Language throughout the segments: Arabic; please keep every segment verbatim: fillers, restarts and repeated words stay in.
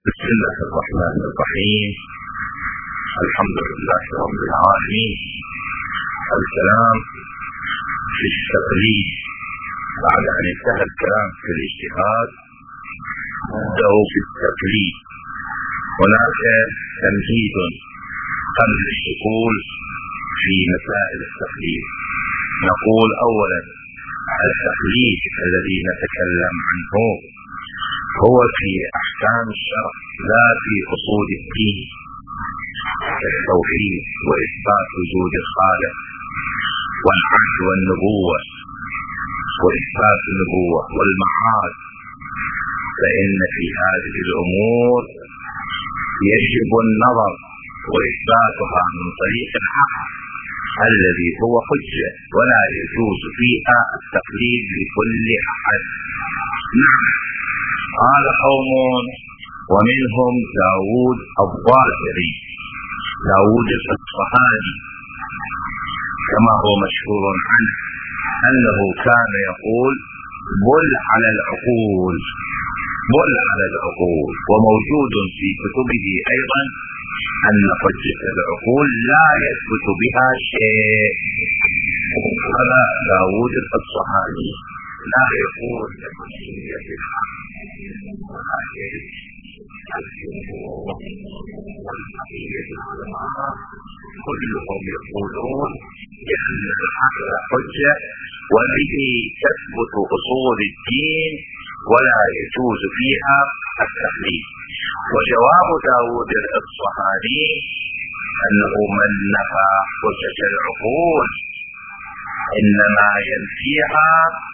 بسم الله الرحمن الرحيم. الحمد لله رب العالمين. الكلام في التقليد بعد أن انتهى الكلام في الاجتهاد نبدأ في التقليد. هناك تمهيد قبل الدخول في مسائل التقليد. نقول أولا التقليد الذي نتكلم عنه هو في أحكام الشرع لا في أصول الدين كالتوحيد وإثبات وجود الخالق والعهد والنبوة وإثبات النبوة والمعاد، فإن في هذه الأمور يجب النظر وإثباتها من طريق الحق الذي هو حجة، ولا يجوز فيها التقليد لكل أحد. نعم، قال قوم ومنهم داود الظاهري، داود الأصفهاني كما هو مشهور عنه أنه كان يقول بل على العقول، بل على العقول. وموجود في كتبه أيضا أن حجة العقول لا يثبت بها شيء. هذا داود الأصفهاني لا يقول بحجية الحق ولا الجمهور والبقية العلماء كلهم يقولون بأن الحق حجة وبه تثبت أصول الدين ولا يجوز فيها التقليد. وجواب داود الأصفهاني أنه من نفى حجة العقول إنما ينفيها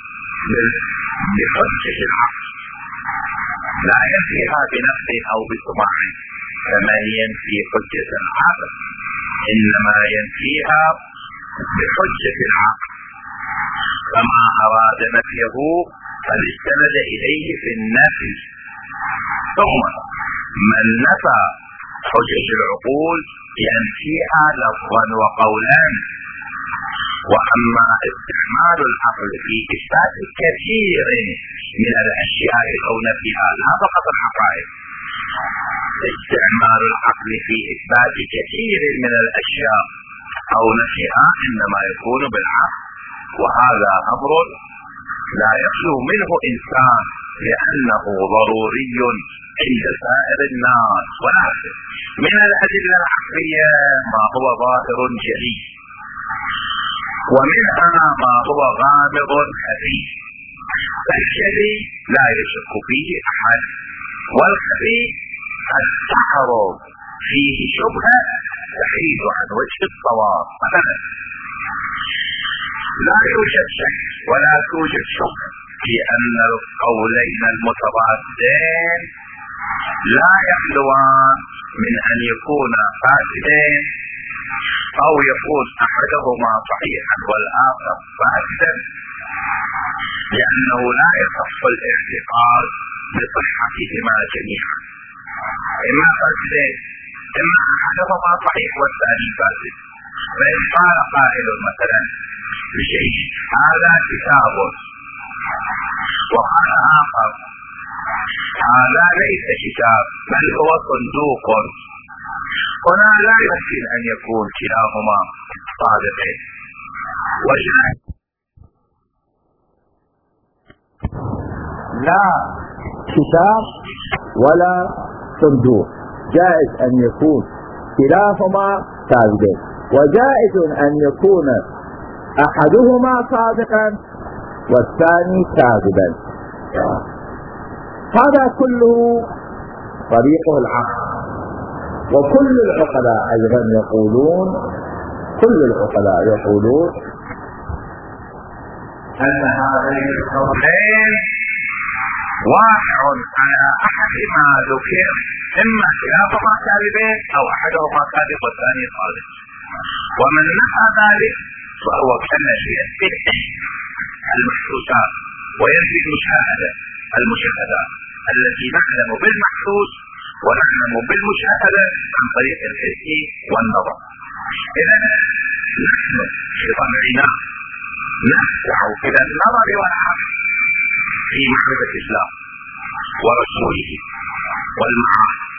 بحجة العقل، لا ينفيها بنفسه أو بطبعه كما ينفي حجة العقل، إنما ينفيها بحجة العقل. كما أراد نفيه فاستند إليه في النفي. ثم من نفى حجة العقول ينفيها لفظا وقولا. وأما استعمال العقل في إثبات كثير من الأشياء أو نفيها، لا فقط الحقائق، استعمال العقل في إثبات كثير من الأشياء أو نفيها إنما يكون بالعقل، وهذا أمر لا يخلو منه إنسان لأنه ضروري عند سائر الناس. ولكن من الأدلة العقلية ما هو ظاهر جلي، ومنها ما هو غامض خفي. فالجلي لا يشك فيه أحد، والخفي قد تعرض فيه شبهة تحيد عن وجه الصواب. مثلا لا يوجد شك ولا توجد شبهة في أن القولين المتضادين لا يخلوان من أن يكون فاسدين أو يكون أحدهما صحيحا والآخر فاسدا، لأنه لا يصح الاعتقاد بصحتهما جميعا، إما فاسدين إما أحدهما صحيح والثاني فاسد. فإن قال قائل مثلا بشيء هذا كتاب وقال آخر هذا ليس كتاب بل هو صندوق، هنا لا يمكن أن يكون كلاهما صادقين. وجاء لا كتاب ولا صندوق، جائز أن يكون كلاهما صادقين، وجائز أن يكون أحدهما صادقا والثاني كاذبا. هذا كله طريقه العقل. وكل العقلاء أيضا يقولون كل العقلاء يقولون أن هذين القولين واقع على أحد ما ذكر، إما كلاهما كاذبين أو أحدهما كاذب والثاني صادق. ومن نفى ذلك فهو كالذي يثبت المحسوسات وينفي المشاهدة المشاهدات التي نعلم بالمحسوس ونعلم بالمشاهدة عن طريق الحس والنظر. إذا نحن بطبعنا نخشع إلى النظر والعقل في معرفة الإسلام ورسوله والمعاد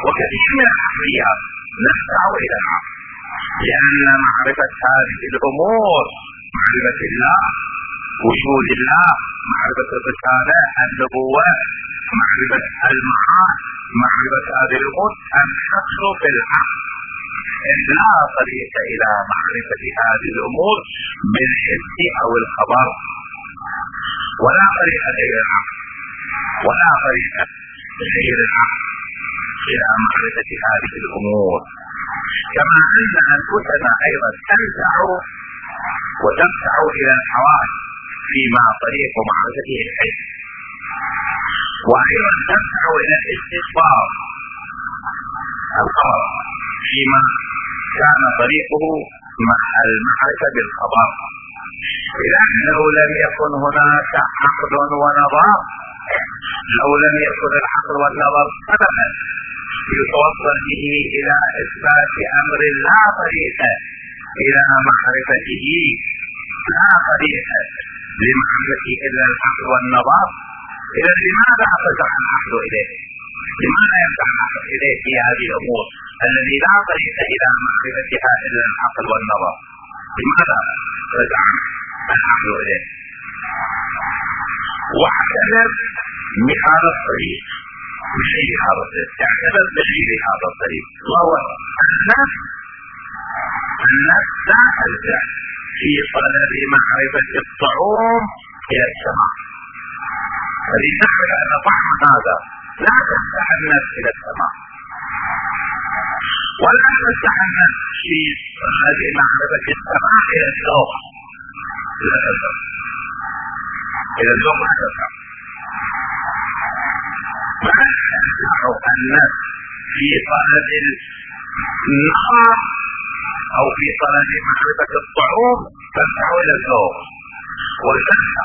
وكثير من العقليات نسعى إلى العقل، لأن معرفة هذه الأمور، معرفة الله، وجود الله، معرفة الرسالة، النبوة، معرفة المعاد، معرفة هذه الأمور تنحصر في العقل. لا طريق إلى معرفة هذه الأمور بالحس أو الخبر، ولا طريق غير العقل، ولا طريق غير العقل إلى معرفة هذه الأمور. كما أن أنفسنا أيضا تنزع وترجع إلى الحواس فيما طريق معرفته الحس، وأيضا ترجع إلى الاستخبار الخبر فيما كان طريقه مع المعرفة بالخبر. إذا لو لم يكن هناك عقل ونظر، لو لم يكن العقل والنظر سببا يتوصل به إلى إثبات أمر لا طريق إلى معرفته، لا طريق لمعرفته إلا العقل والنظر، إذا لماذا فتح العقل إليه؟ لماذا يفتح العقل إليه في هذه الأمور الذي لا طريق إلى معرفتها إلا العقل والنظر؟ لماذا فتح العقل إليه؟ واعتبر مثال الطريق بغير هذا الطريق، اعتبر بغير هذا الطريق، وهو النفس. النفس لا تلجأ في طلب معرفة الطعوم إلى السماء، فلنعرف أن طعم هذا لا تفتح النفس إلى السماء، ولا تفتح النفس في طلب معرفة السماء إلى الذوق، لا تفتح إلى الذوق، لا تفتح. فلا تفتح النفس في طلب النظر أو في طلب معرفة الطعوم، تفتح إلى الذوق والتفتح.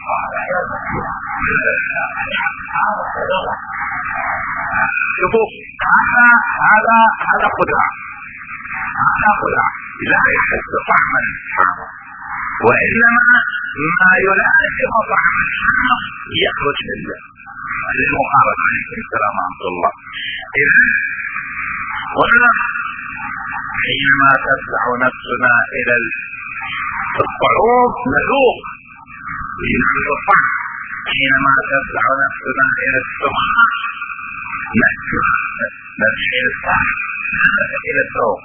شوفوا، هذا هذا هذا خدعة، هذا خدعة، لا يحس طعم الحام، وإنما ما يلازم طعم الحام يخرج منه للمقارنة. عليكم السلام ورحمة الله. إذا قلنا حينما تدفع نفسنا إلى الطعوم نذوق لنحن الطعم، حينما تدفع نفسنا إلى السماء نسمع، نسمع الطعم إلى الذوق.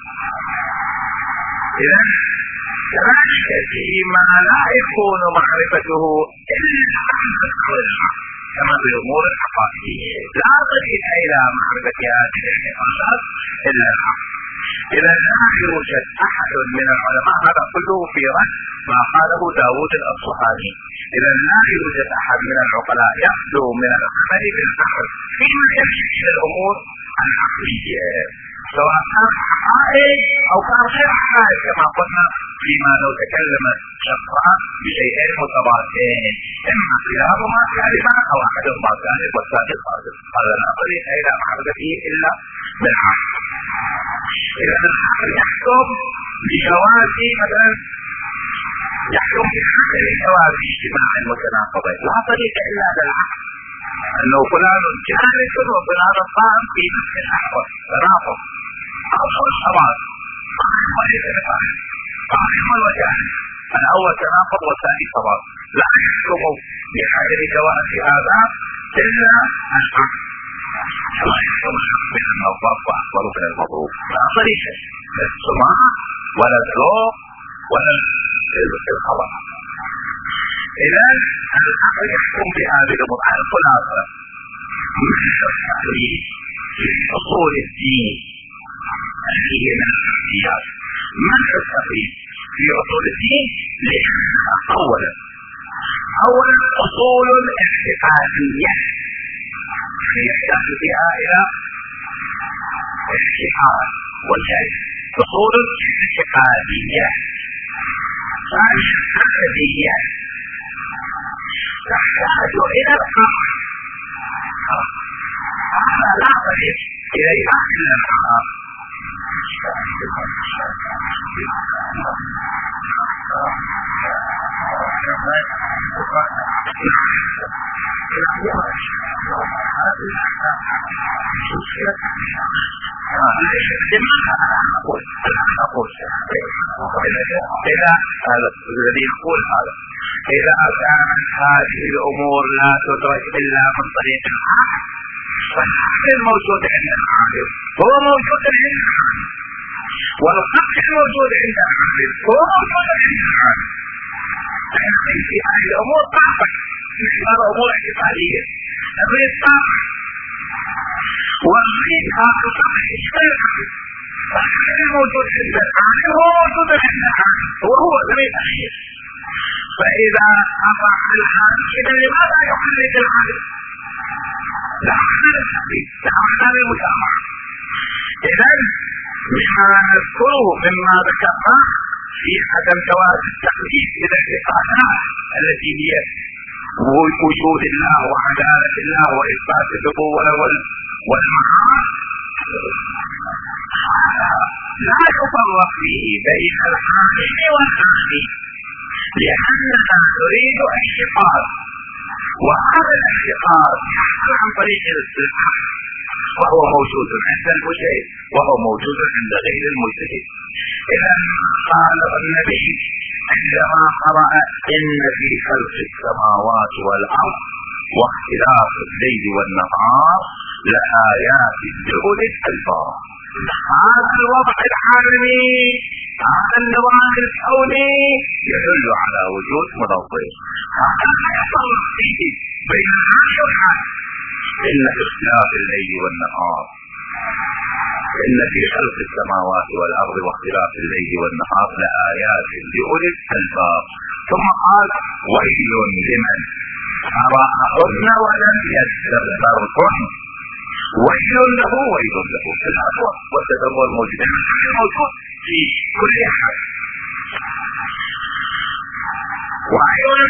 إذا كذلك فيما لا يكون معرفته إلا عن العقل، كما بالأمور الحقائقية لا طريق إلى معرفة هذه الحقائق إلا العقل. إذا لا يوجد أحد من العلماء، هذا كله في رد ما قاله داود الأصفهاني، إذا لا يوجد أحد من العقلاء يخلو من العمل بالعقل فيما يمشي إلى الأمور العقلية، سواء كان حقائق أو كان غير حقائق، كما قلنا فيما لو تكلم شخصان بشيئين متضادين، إما كلاهما كاذبان أو أحدهما كاذب والثاني صادق، هذا لا طريق إلى معرفته إلا بالعقل. إذا العقل يحكم بجواز مثلا يحكم بحقل جواز اجتماع المتناقضين، لا طريق إلا بالعقل، أنه فلان جالس وفلان قائم في نفس اللحظة، تناقض أو الصواب قائم وليس بقائم، قائم وجالس، الأول تناقض والثاني صواب، لا يحكم بحقل جواز هذا إلا العقل، لا يحكم الحق بأن الضرب أكبر من المضروب، لا طريق السماع ولا الذوق ولا الخبر. إذا العقل يحكم بهذه الأمور. على الخلاصة منح التقليد في أصول الدين التي هي من الحقيقيات، منح التقليد في أصول الدين لأنها أولا أولا أصول اعتقادية يحتاج فيها إلى اجتهاد والجهل، أصول اعتقادية. ثانيا عقدية تحتاج إلى العقل، هذا لا طريق إليها إلا العقل. لماذا أنا أقول أنا أقول إذا هذا الذي يقول هذا إذا كانت هذه الأمور لا تدرك إلا من طريق العقل فالعقل الموجود عند العقل هو موجود عند العقل والقطع الموجود عند العقل هو موجود عند العقل. يعني في هذه الأمور طاقة هذا أمور اعتقادية الريد طاقة والريد حقيقة غير حقيقة. فالعقل الموجود عند العقل هو موجود عند العقل وهو الريد أخير. فإذا أصح الحال إذا لماذا يحرك العقل؟ لا معنى للتحريك لا معنى للمسامحة. إذن مما نذكره مما ذكرنا في عدم جواز التقليد إلى الاعتقادات التي هي وجود الله وعدالة الله وإثبات النبوة والمعاد لا يفرق فيه بين العاقل والعاقل لأننا نريد اعتقاد وهذا الاعتقاد يحصل عن طريق الاستلحاق وهو موجود عند المجتهد وهو موجود عند غير المجتهد. إذا قال النبي عندما قرأ إن في خلق السماوات والأرض واختلاف الليل والنهار لآيات لأولي الألباب. هذا الوضع العالمي هذا النظام الكوني يدل على وجود منظم. هذا لا يفرق فيه بين العقل والعقل. إن في اختلاف الليل والنهار إن في خلق السماوات والأرض واختلاف الليل والنهار لآيات لأولي الألباب. ثم قال ويل لمن قرأهن ولم يدبرهن ويل له ويل له في الأسوأ والتدبر موجود موجود في كل أحد. وأيضا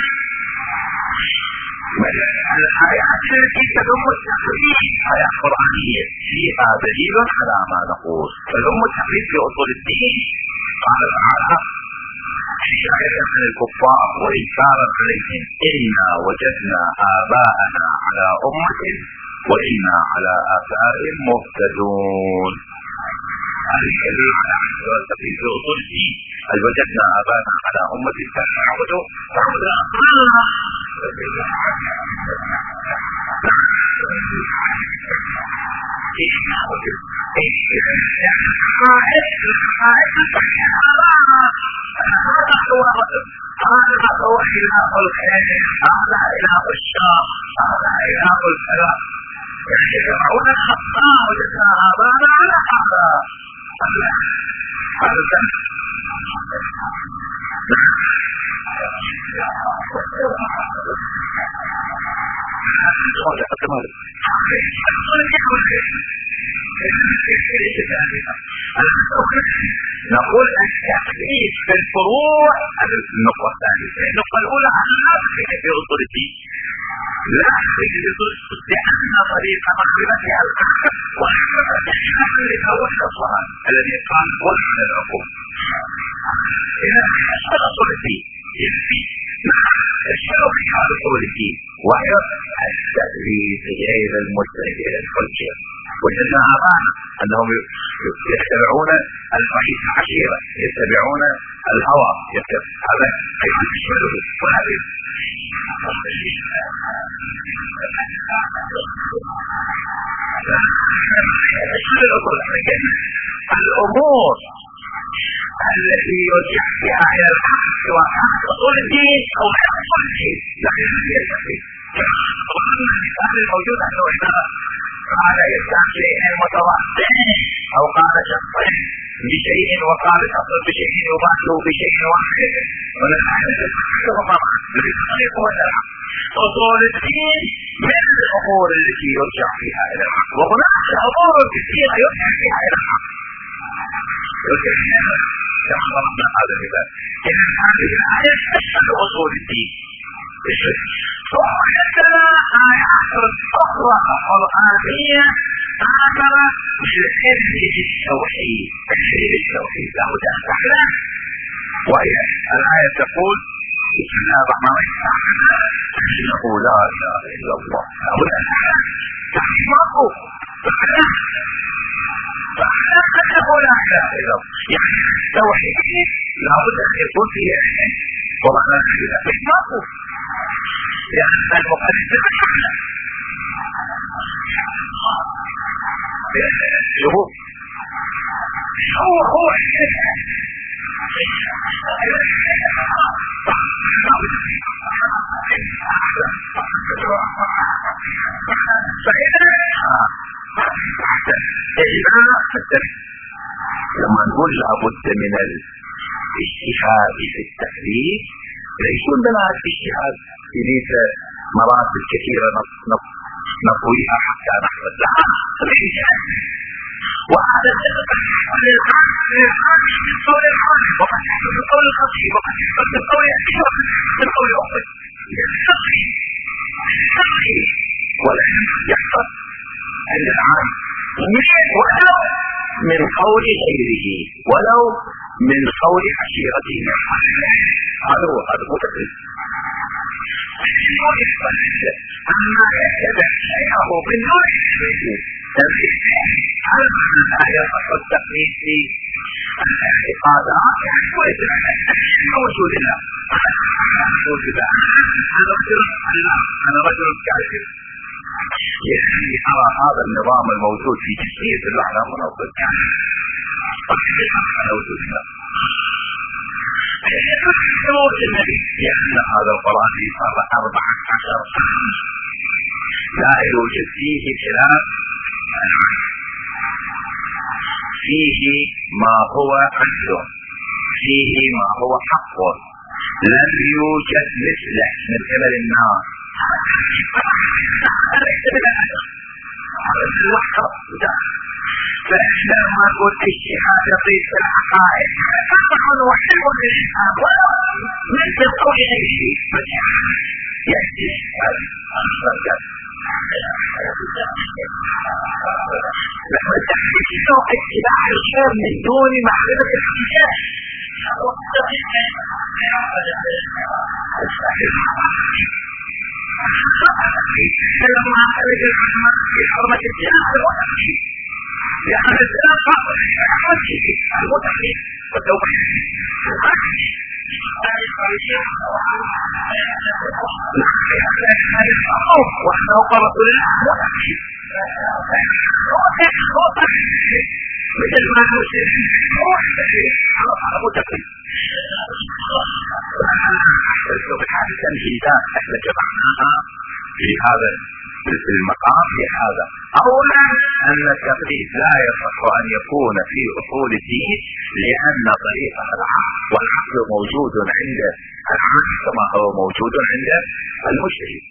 الآيات التي تدم التقليد آيات قرآنية فيها دليل على ما نقول. تدم التقليد في أصول الدين قال تعالى حكاية عن الكفار وإنكارا عليهم إنا وجدنا آباءنا على أمة وإنا على آثارهم مهتدون. هذه يدل على عدم التقليد في أصول الدين. هل وجدنا آباءنا على أمة كانوا يعبدون فعبد الله هذا هو إله الخير هذا إله الشر هذا إله الفلاح. يجمعون الخطاء وجدنا آباءنا على هذا هذا الذنب. نقول التقليد في الفروع النقطة الثانية. النقطة الأولى لا تفيد في أصول الدين لا تفيد في أصول الدين لأن طريق معرفتها الأحد وأحد لأول الأصوات الذي قال وحد العقول. إذا أشتغل أصول الدين يكفي الشيء في هذا أصول الدين وهي التقليد غير المجتهد إلى الحجة. وجدنا آباءنا أنهم يتبعون الفحيح عشيرة يتبعون الهوى هذا أيضا يشمله وهذا الأمور التي يرجع فيها إلى الحق سواء حق أصول الدين أو حق أصول الدين لا يستطيع. وقلنا المثال الموجود أنه إذا قال إنسان شيئين متضادين أو قال شخصين بشيء وقال شخص بشيء يباشر بشيء واحد أصول الدين من الأمور التي يرجع فيها إلى الحق وهناك أمور كثيرة يرجع فيها إلى الحق يرجع فيها كما ضربنا هذا المثال. إذا هذه الآية تشمل أصول الدين. ثم عندنا آيات أخرى قرآنية آخرة بالعلم بالتوحيد بالعلم بالتوحيد لا بد أن تعلم. وهي الآية تقول بسم الله الرحمن الرحيم أنه لا إله إلا الله لا بد أن تعلم تعلمه تعلم يعني التوحيد لابد ان يكون فيه علم ومعنى كذا بالموقف، لان المقدمه هو هو هو لما نقول لابد من الاجتهاد في التكليف، ليس لنا الاجتهاد يريد مراتب كثيره نطويها حتى نحفظ لها، وهذا للخالق من قول الخالق، وقد يحصل من قول الخطيب، وقد يحصل من قول الأخير، وقد يحصل من قول الأخير، يستطيع يستطيع والعلم يحصل عند العالم ولو من قول غيره، ولو من قول عشيرته، هذا هو هذا هو تقريب. أما يتبع شيئه بالنور هل لا يصح التقليد في الاعتقادات؟ يعني موجود له موجود له انا رجل انا رجل كافر، يعني ارى هذا النظام الموجود في جزئيه الاحلام منظم موجود له لأن هذا القرآن في أربعة عشر لا يوجد فيه خلاف، فيه ما هو عدل، فيه ما هو حق، لم يوجد مثله من قبل الناس. فإحنا ما نقول اجتهاد يطيب في الحقائق صح وحلو للإنسان ولو مثل قول غيره يأتي لما تحدث نوع اتباع الخير من دون معرفة الحقيقة لما خرج العلماء في حرمة الجهاد والتحقيق، لأن الإسلام فاضل حرمته المتحقيق والتوحيد واحنا وقرة لله مثل ما نوصل المتحقيق هذه التمهيدات احنا جمعناها في هذا في المقام في هذا. اولا ان التقليد لا يصح ان يكون في اصول الدين، لان طريقه العقل والعقل موجود عند العقل كما هو موجود عند المجتهد،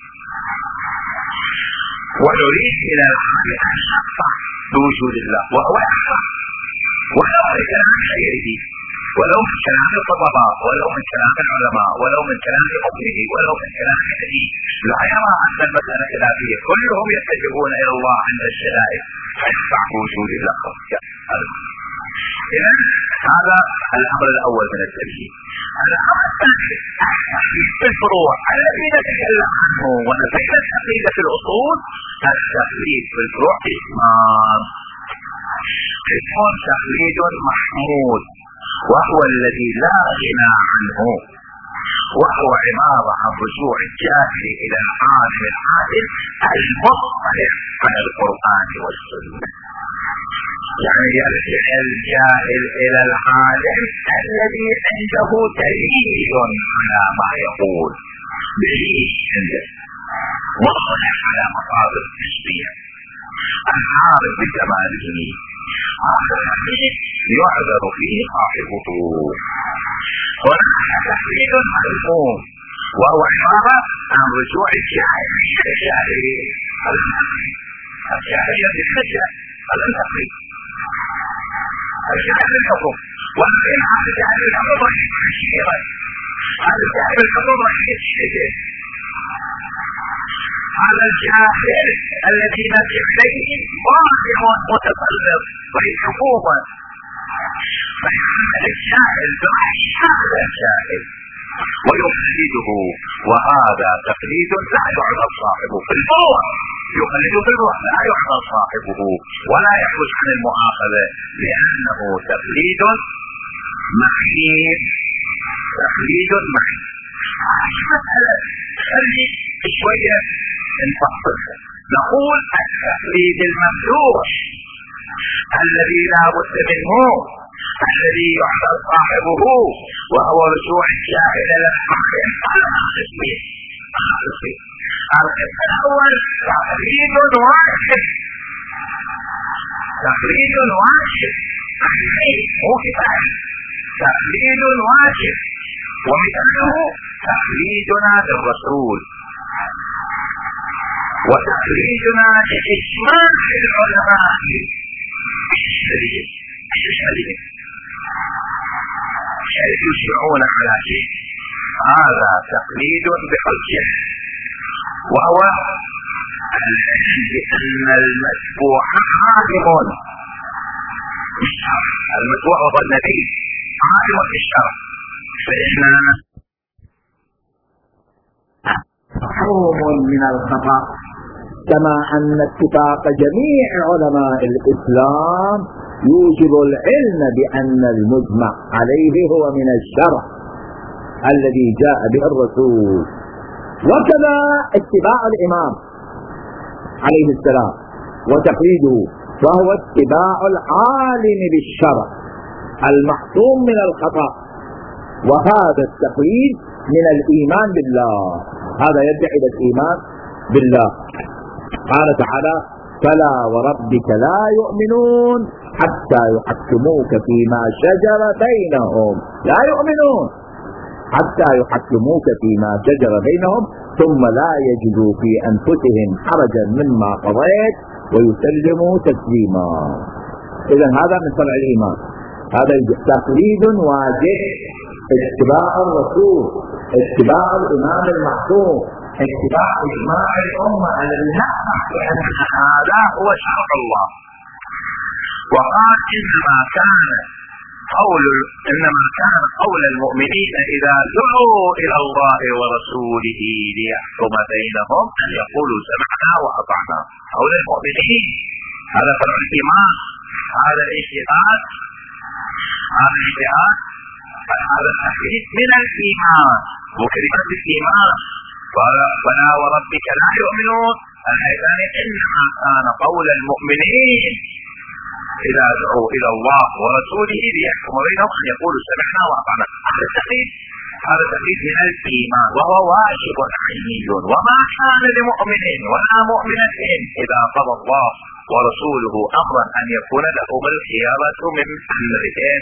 ونريد الى العقل ان يصح بوجود الله وهو يحصل ولو من كلام غيره، ولو من كلام الخطباء، ولو من كلام العلماء، ولو من كلام قوله، ولو من كلام الحديث، لا يرى ان المساله خلافيه، كلهم يتجهون الى الله عند الشدائد فيصح وجود الله. اذا هذا الامر الاول من التمهيد. الامر الثاني في الفروع الذي نتكلم عنه ونبين التقليد في الاصول. التقليد في الفروع قسمان، قسم تقليد محمود وهو الذي لا غنى عنه، وهو عبارة عن رجوع الجاهل إلى العالم العادل المطلع على القرآن والسنة، يعني يرجع الجاهل إلى العالم الذي عنده دليل على ما يقول، دليل عنده مطلع على مصادر التشريع، العارف بكماله، هذا الحديث يعذر فيه صاحبه. هناك تقليد مفهوم وهو عبارة عن رجوع الجاهل الجاهل الجاهل بالخشية التقليد الجاهل الحكم، ولكن هذا الجاهل الحكم رحيم كثيرا، هذا الجاهل الحكم رحيم كثيرا، هذا الجاهل الذي نبي عليه واضح متطلب وحكومة، فيعمل الجاهل برأي هذا الجاهل ويقلده، وهذا تقليد لا يعذر صاحبه في الفروع. يخلد في الروح، لا يعطى صاحبه ولا يخرج عن المؤاخذة، لأنه تقليد محيط. تقليد محيط. مسألة خلي شوية نفصلها. نقول التقليد الممدوح الذي لا بد منه، الذي يحضر صاحبه، وهو رجوع الشاعر الى الحاكم. القسم الاول تقليد واجب، تقليد واجب مو كفايه، تقليد واجب. ومثاله تقليدنا للرسول وتقليدنا لإجماع العلماء الشريف الشريف حيث يشرعون على شيء، هذا تقليد بحجة، وهو العلم بأن المتبوع عالم بالشرع. المتبوع هو النبي عالم بالشرع، فإن محروم من الخطأ، كما أن اتفاق جميع علماء الإسلام يوجب العلم بأن المجمع عليه هو من الشرع الذي جاء به الرسول. وكذا اتباع الإمام عليه السلام وتقليده، وهو اتباع العالم بالشرع المحكوم من الخطأ، وهذا التقليد من الإيمان بالله، هذا يدعي إلى الإيمان بالله. قال تعالى: فلا وربك لا يؤمنون حتى يحكموك فيما شجر بينهم. لا يؤمنون حتى يحكموك فيما شجر بينهم ثم لا يجدوا في أنفسهم حرجا مما قضيت ويسلموا تسليما. إذا هذا من فرع الإيمان، هذا تقليد واجب، اتباع الرسول، اتباع الإمام المحكوم، اتباع إجماع الأمة الذي نحن بأن هذا هو شرع الله. وقال: إنما كان قول إنما كان قول المؤمنين إذا دعوا إلى الله ورسوله ليحكم بينهم أن يقولوا سمعنا وأطعنا. قول المؤمنين، هذا فرع الإيمان، هذا الاجتهاد، هذا الاجتهاد، هذا التحديد من الإيمان وكلمة الإيمان. فلا وربك لا يؤمنون، أيضا إنما كان قول المؤمنين إذا دعوا إلى الله ورسوله ليحكم بينهم أن يقولوا سمعنا وأطعنا. هذا التحديد، هذا التحديد من الإيمان، وهو واجب عيني. وما كان لمؤمن ولا مؤمنة إذا قضى الله ورسوله أمرا أن يكون لهم الخيارة من أمرهم.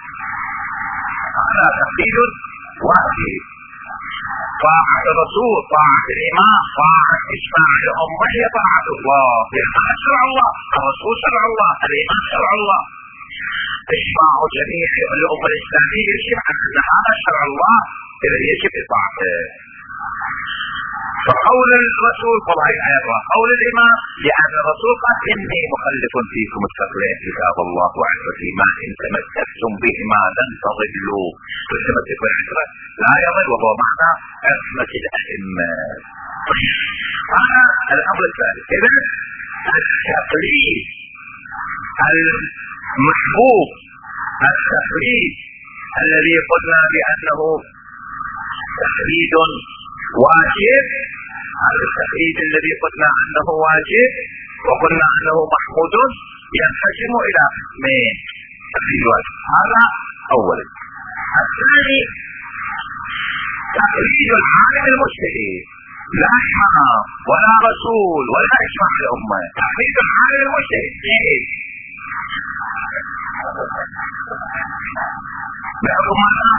هذا تحديد واجب. طاعة الرسول، طاعة الإمام، طاعة إجماع الأمة هي طاعة الله، لأنها شرع الله، الرسول شرع الله، الإمام شرع الله. إجماع جميع الأمة الإسلامية يجب أن هذا شرع الله الذي يجب إطاعته. فقول الرسول طبعا أيضا قول الإمام، لأن الرسول قال: إني مخلف فيكم الثقلين كتاب الله وعزتي ما إن تمسكتم بهما لن تضلوا. فالتمسك بالعزة لا يضل، وهو معنى عصمة الأئمة. هذا الأمر الثالث. إذن التقليد المحبوب، التقليد الذي قلنا بأنه تقليد واجب، هذا التقليد الذي قلنا أنه واجب وقلنا أنه محمود ينقسم إلى قسمين. تقليد واجب هذا أولا. الثاني تقليد العالم المجتهد، لا إمام ولا رسول ولا إجماع الأمة، تقليد العالم المجتهد. لكم ماذا؟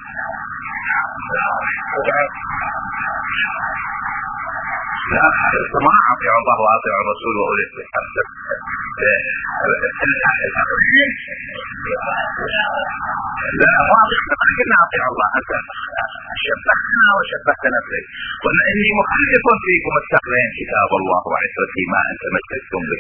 لا ما أطيع الله وأطيع الرسول وأولي الأمر. لا واضح، ما كنا أطيع الله، أنت شبهتنا وشبهت نفسك. قلنا: إني مخلف فيكم الثقلين كتاب الله وعزتي ما أن تمسكتم به.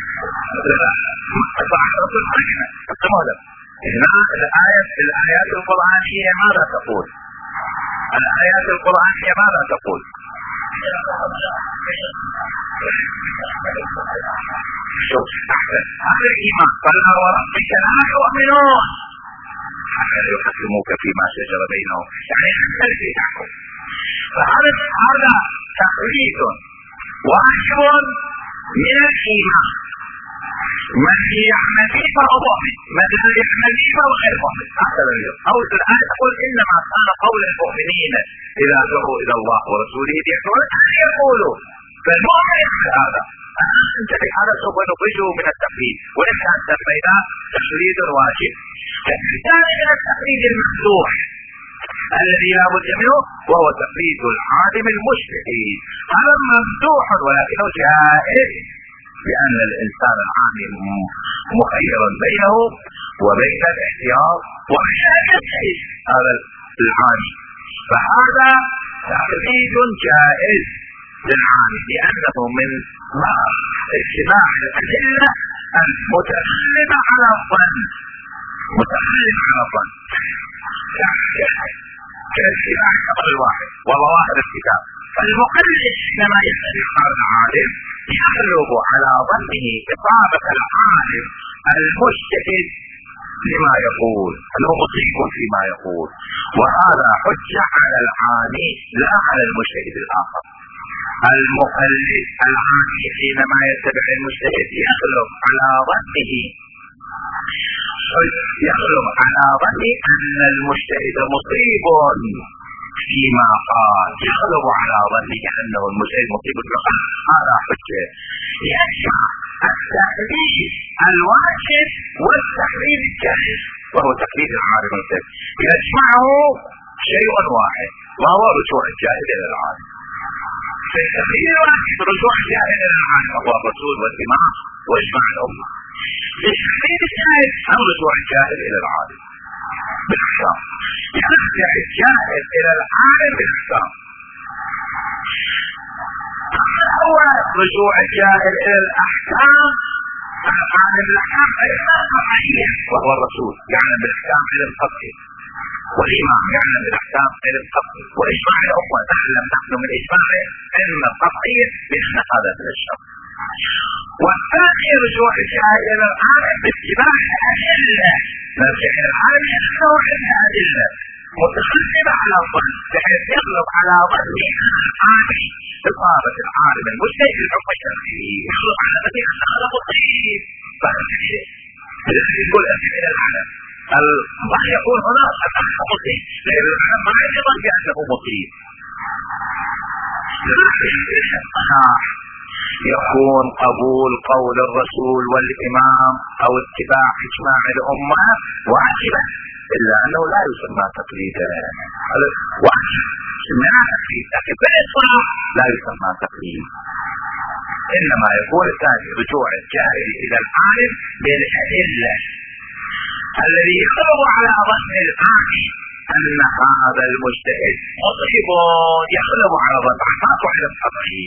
هنا الآيات الآيات القرآنية ماذا تقول؟ الآيات القرآنية ماذا تقول؟ شوف أحسن هذا الإيمان فلا وربك لا يؤمنون حتى يحكموك فيما شجر بينهم يعني أنت تحكم. فهذا هذا تقليد واجب من الإيمان. من يعمل به فهو مؤمن، من لا يعمل به فهو غير مؤمن. هكذا اليوم أو الآية تقول إنما كان قول المؤمنين إذا دعوا إلى الله ورسوله ليحكموا أن يقولوا. فالمؤمن يعمل هذا. أنت بهذا سوف نخرجه من التقليد وليس أن سميناه تقليد واجب. الثاني من التقليد المفتوح الذي لا بد منه وهو تقليد العالم المجتهد. هذا مفتوح ولكنه جائز لأن الإنسان العالم مخير بينه وبين الاحتياط وبين التجهيز هذا العالم. فهذا تقليد جائز للعالم لأنه من اجتماع الأدلة المتغلبة على الظن متغلبة على الظن كاجتماع الخبر الواحد وظواهر الكتاب. فالمقلد حينما يختلف على العالم يغلب على ظنه إصابة العالم المجتهد لما يقول أنه مصيب فيما يقول، وهذا حجة على العالم لا على المجتهد الآخر. المقلد العالم حينما يتبع المجتهد يغلب على ظنه يغلب على ظنه أن المجتهد مصيب فيما قال، يغلب على ظنه أنه المجتهد مصيب فيما قال. هذا حجة يجمع التقليد الواجب والتقليد الجائز وهو تقليد العالم المجتهد، يجمعه شيء واحد وهو رجوع الجاهل إلى العالم. في التقليد الواجب رجوع الجاهل إلى العالم وهو الرسول والإمام وإجماع الأمة. في التقليد الجائز أو رجوع الجاهل إلى العالم بالأحكام، يرجع الجاهل إلى العالم بالأحكام. هو رجوع الجاهل إلى الأحكام العالم بالأحكام علم قطعية وهو الرسول يعلم بالأحكام علم قطعي، والإمام يعلم بالأحكام علم قطعي، وإجماع الأمة نعلم نحن من إجماع علم قطعي بأن هذا من الشر. والثاني رجوع الجاهل إلى العالم باتباع الأدلة، نرجع إلى العالم لأنه علم الأدلة متغلبة على الظن بحيث يغلب على ظن العالم إصابة العالم المجتهد الحكم الشرعي، يغلب على ظن أن هذا مصيب. فلذلك يقول أرجع إلى العالم الله يقول هنا أنه مصيب، لأن العالم ما يظن بأنه مصيب. يكون قبول قول الرسول والإمام أو اتباع إجماع الأمة واجبا، إلا أنه لا يسمى تقليدا. واجب لا تقليد، لكن بالإطلاق لا يسمى تقليد. إنما يكون الثاني رجوع الجاهل إلى العالم بالأدلة الذي يغلب على ظن العالم أن هذا المجتهد مصيب، يغلب على ظن ما علم قطعي.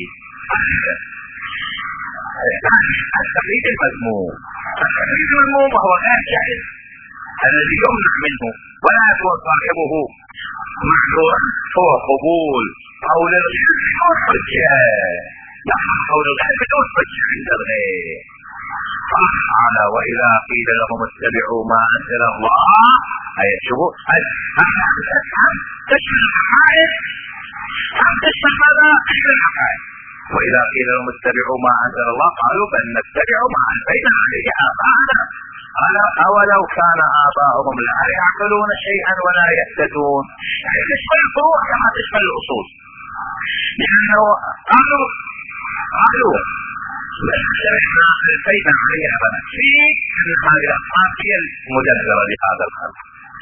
التقليد المذموم، التقليد المذموم وهو غير جائز الذي يمنع منه ولا يكون صاحبه معذورا هو قبول قول الغير بدون حجة. نحن قول الغير بدون حجة عند الغير. قال تعالى وإذا قيل لهم اتبعوا ما أنزل الله أي شبه أم تشمل الحقائق أم تشمل ماذا؟ غير الحقائق. وإذا قيل لهم اتبعوا ما أنزل الله قالوا بل نتبع ما ألفينا عليه آباءنا قال أولو كان آباؤهم لا يعقلون شيئا ولا يهتدون. يعني تشمل الفروع كما تشمل الأصول، لأنه قالوا قالوا بل نتبع ما ألفينا عليه آباءنا في أن هذه الأخبار هي المدبرة لهذا الخلق.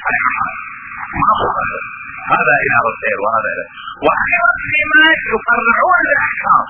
هذا إلى الخير وهذا إلى وأيضا فيما يفرعون الأحكام.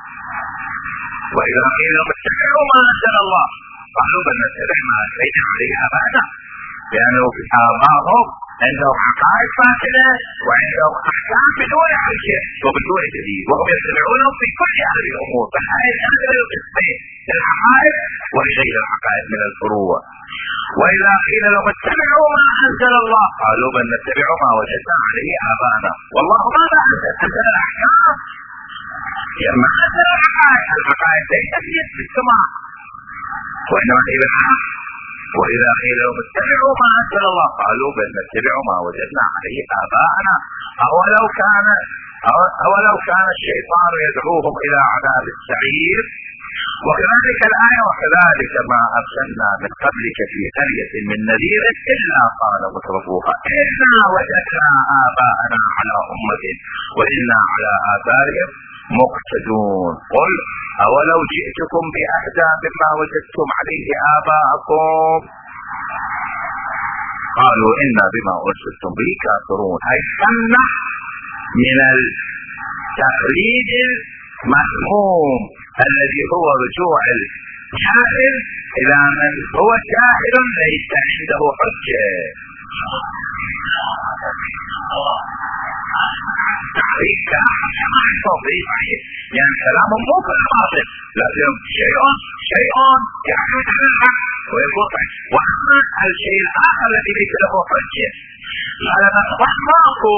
وإذا قيل لهم اتبعوا ما أنزل الله قالوا بل نتبع ما ألفينا عليه آباءنا، لأنه في آبائهم عندهم حقائق فاسدة وعندهم أحكام بدون حجة وبدون دليل، وهم يتبعونهم في كل هذه الأمور. فالآية تنزل القسمين للحقائق ولغير الحقائق من الفروع. وإذا قيل لهم اتبعوا ما أنزل الله قالوا بل نتبع ما وجدنا عليه آباءنا، والله ماذا أنزل؟ أنزل الأحكام لما أثر العقائد، العقائد ليست بالسماع وإنما هي بالحق. وإذا قيل لهم اتبعوا ما أنزل الله قالوا بل نتبع ما وجدنا عليه آباءنا أولو كان أولو كان الشيطان يدعوهم إلى عذاب السعير. وكذلك الآية وكذلك ما أرسلنا من قبلك في قرية من نذير إلا قال مترفوها إنا وجدنا آباءنا على أمة وإنا على آثارهم مقتدون. قل أولو جئتكم بأهدى مما وجدتم عليه آباءكم قالوا إنا بما أرسلتم به كافرون. أي تمنع من التقليد المفهوم الذي هو رجوع الجاهل إلى من هو جاهل ليس عنده حجة. تحريك كلام توضيح يعني كلام مو بالباطل، لكن شيء شيء يعتمد على الحق ويكون حج. واما الشيء الاخر الذي ليس له حجه على ما ماكو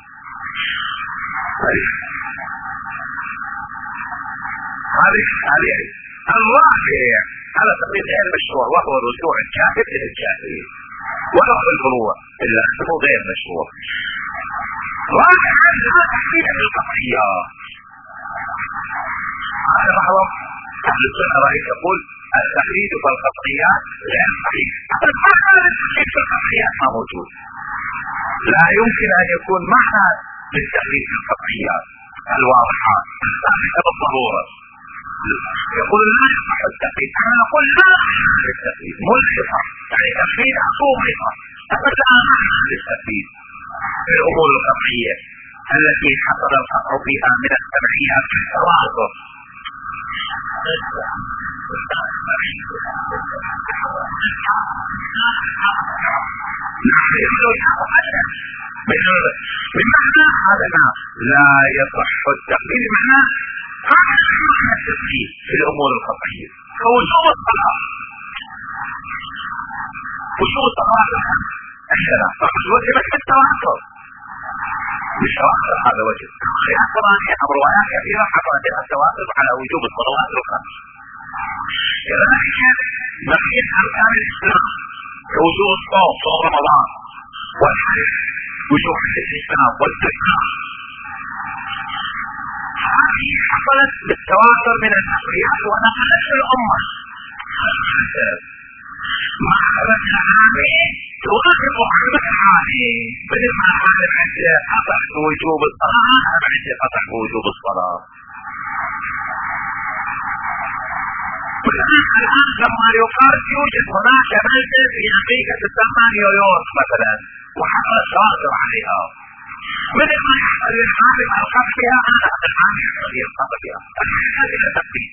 هذه هذه الواقع على تقليد غير مشروع وهو رجوع الجاهل الى الجاهل ولو بالفروع الا انه غير مشروع. رابعا لا تحديد للقطعيه. هذا بعض اهل السنه رايك يقول التقليد في القطعيات غير صحيح. معنى التقليد في القطعيات ما موجود. لا يمكن ان يكون معنى للتقليد في القطعيات الواضحه الثابته بالضروره. يقول لا يصح التقليد. انا نقول لا معنى للتقليد ملحقه، يعني تقليد ملحقه. ابدا معنى للتقليد في الامور القطعيه التي حصل القطع فيها من السمعيات والتواصل. بمعنى هذا لا يصح التقليد. معناه هذا التقليد في الامور القطعيه كوجوب الصلاه. وجوب الصلاه عندنا فقد وجبت بالتواتر. بالتواتر هذا وجب. طبعا روايات كثيره حصلت التواتر على وجوب الصلوات الخمس. كذلك بقيه اركان الاسلام كوجوب الصوم صوم رمضان والحج وجوب الاسلام والزكاه. هذه حصلت بالتواتر من النقليات ونقلت الامه. ما خرج العامي توافق عامة العامي بدل ما العالم عنده قطع بوجوب الصلاة أنا عندي قطع بوجوب الصلاة. ولذلك الآن لما يقال يوجد هناك بلدة في أمريكا تسمى نيويورك مثلا وحصل التواتر عليها، بدل ما يحصل العالم القطع فيها أنا العالم يحصل القطع فيها. هذه التقليد.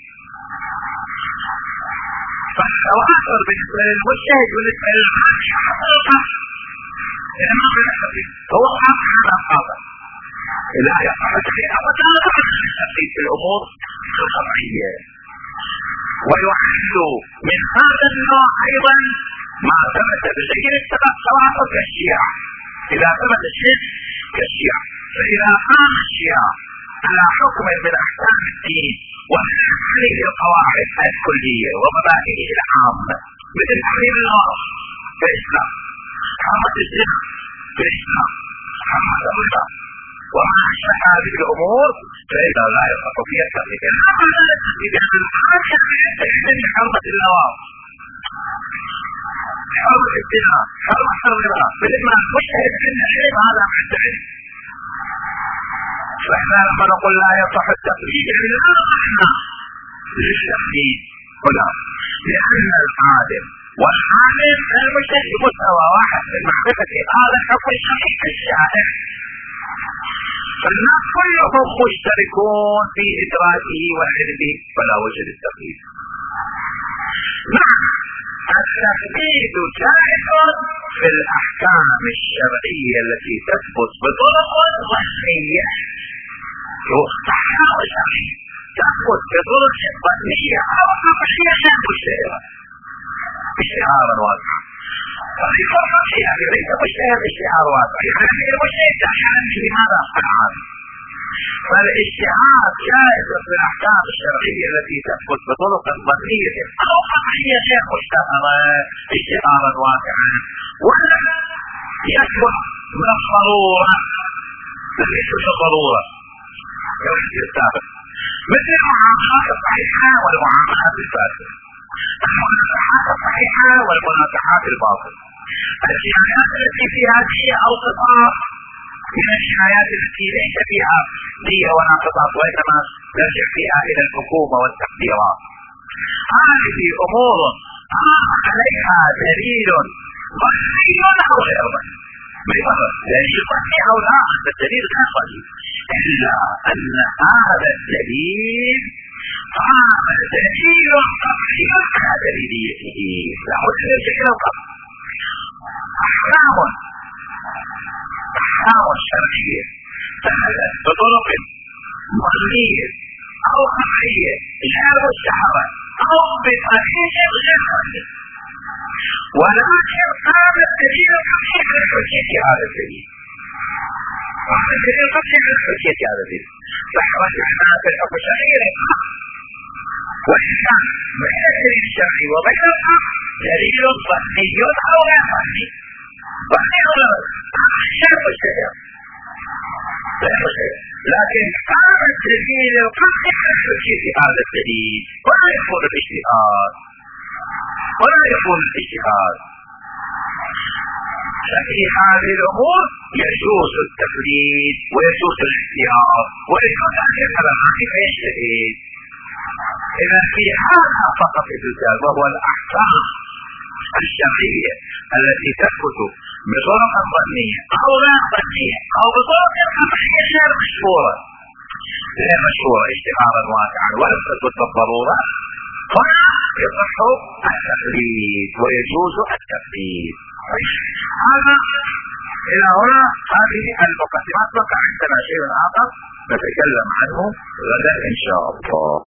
فالتواتر بالنسبة للمجتهد بالنسبة للعامي حصل القطع. إذا ما في التقليد هو قطع هذا القطع. لا يصح التقليد أبدا التقليد في الأمور القطعية. ويحل من هذا النوع أيضا ما ثبت بشكل التواتر كالشيعة. إذا ثبت الشيء كالشيعة، فإذا قام الشيعة على حكم من أحكام الدين وحكم عليه القواعد الكلية ومبادئه العامة مثل تحريم الغرض في الإسلام، حرمة الزنا في الإسلام، حرمة الربا وما أشبه هذه الأمور فإذا لا يصح فيها التقليد. أما لا التقليد أن الحاكم يعتمد حرمة اللواط، حرمة الزنا، حرمة الربا مثل ما مجتهد من العلم هذا معتمد. فإحنا لما نقول لا يصح التقليد يعني لا معنى للتقليد هنا، لأن العالم والعالم المجتهد مستوى واحد من معرفة هذا الحكم الشرعي الشائع، فالناس كلهم مشتركون في إدراكه وعلمه فلا وجه للتقليد. نعم التقليد جائز في الأحكام الشرعية التي تثبت بطرق ظنية، أحكام شرعية تثبت بطرق ظنية أو عقلية لا مشتهرة اشتهارا واضحا. فالفرق يعني ليس مشتهر اشتهار واضح، يعني المشتهر أحيانا لماذا العام فالاجتهاد جائز في الاحكام الشرعيه التي تثبت بطرق ظنيه او قطعيه شيخ اشتهر اجتهادا واسعا، ولا يثبت من الضروره ليس الضروره كما السابق، مثل المعاملات الصحيحه والمعاملات الفاسده، المنازعات الصحيحه والمنازعات الباطله، الجنايات التي فيها دية او قصاص من الجنايات التي ليس فيها دية ولا قصاص وانما ترجع فيها الى الحكومة والتقديرات. هذه امور عليها دليل ظني او غير ظني، دليل ظني او لا، الدليل غير ظني، الا ان هذا الدليل هذا دليل قطعي على دليليته، لا بد ان يرجع الى القطع. احكام احكام الشرعيه ثبتت بطرق ظنيه او قطعيه غير مستحبه او بطريق غير ظني، ولكن هذا الدليل القطعي على حجيه هذا الدليل، هذا الدليل القطعي على حجيه هذا الدليل، فرجعنا في الحكم الشرعي للحق، وإن كان بين الدليل الشرعي وبين الحق دليل ظني او غير ظني، ظني او غير شيء مشتهر لكن هذا الدليل القطعي على حجيه هذا الدليل، ولا يكون الاجتهاد ولا يكون الاجتهاد. ففي هذه الامور يجوز التقليد ويجوز الاجتهاد ويجوز ان يفعل الحق فيجتهد. اذا في هذا فقط الرجال، وهو الاحكام الشرعيه التي تثبت بطرق ظنيه او غير ظنيه او بطرق قطعيه غير مشهوره غير مشهوره اجتهادا واسعا ولم تثبت بالضروره، فلا يصح التقليد ويجوز التقليد. هذا الى هنا هذه المقدمات، بقى عندنا شيء اخر نتكلم عنه غدا ان شاء الله.